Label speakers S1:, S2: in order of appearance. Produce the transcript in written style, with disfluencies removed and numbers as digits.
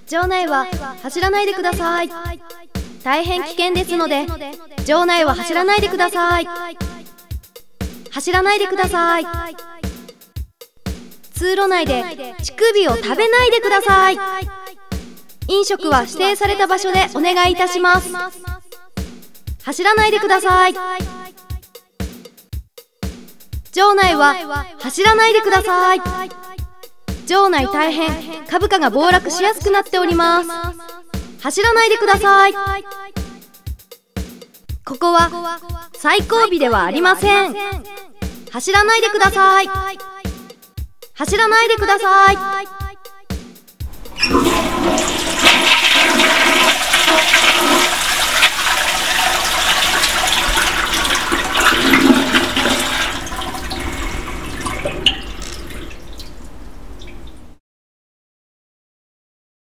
S1: 場内は走らないでください。大変危険ですので、場内は走らないでください。走らないでください。通路内で乳首を食べないでください。飲食は指定された場所でお願いいたします。走らないでください。場内は走らないでください。場内大変株価が暴落しやすくなっております。走らないでください。ここは最後尾ではありません。走らないでください。走らないでください。